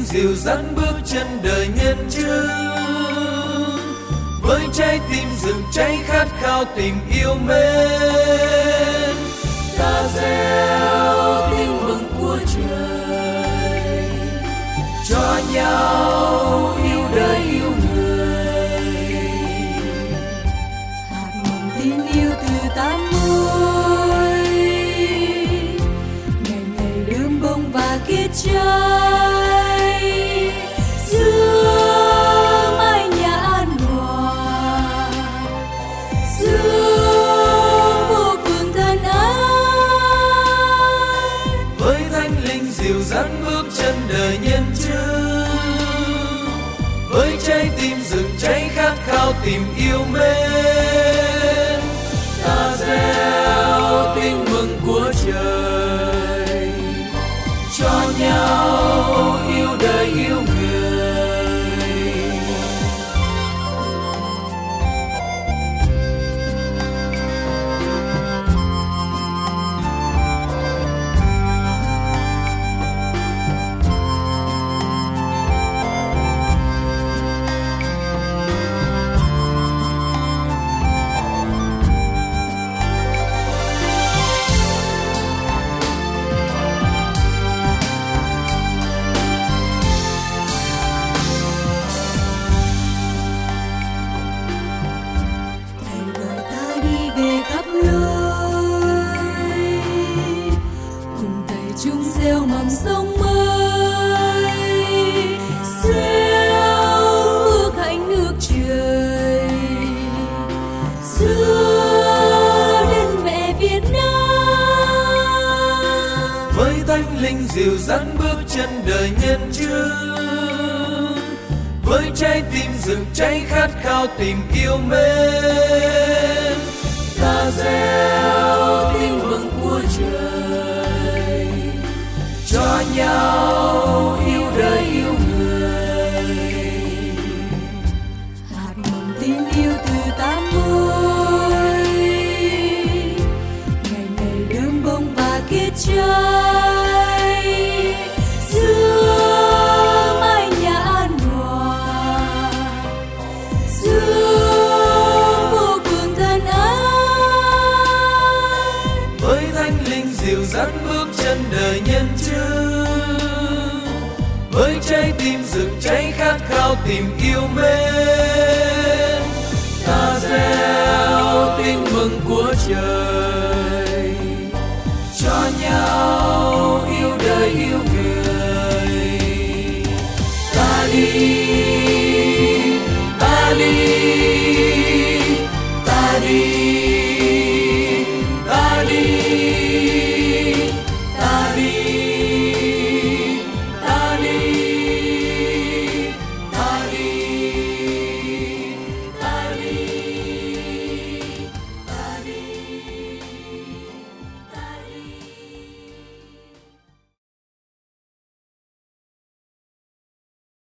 dìu dắt bước chân đời nhân chứng, với trái tim rực cháy khát khao tình yêu mến. Ta gieo tin mừng của trời, cho nhau yêu đời yêu người. Hạt mầm tin yêu từ tám môi, ngày ngày đơm bông và kết trái. Giữa mái nhà an hòa, giữa vô phương thân ái, với thánh linh dìu dắt bước chân đời nhân chứng, với trái tim rực cháy khát khao tìm yêu mến. Ta gieo tin mừng của trời, cho nhau yêu đời yêu người. chung gieo mầm sống mới, gieo phước hạnh nước trời giữa đất mẹ Việt Nam. Với thánh linh dìu dắt bước chân đời nhân chứng, với trái tim rực cháy khát khao tình yêu mến. Ta gieo tin mừng của trời, cho nhau yêu đời yêu người. Hạt mầm tin yêu từ tám môi, ngày ngày đơm bông và kết trái giữa mái nhà an hòa, giữa vô phương thân ái. Với thánh linh dìu dắt bước chân đời nhân chứng, với trái tim rực cháy khát khao tìm yêu mến.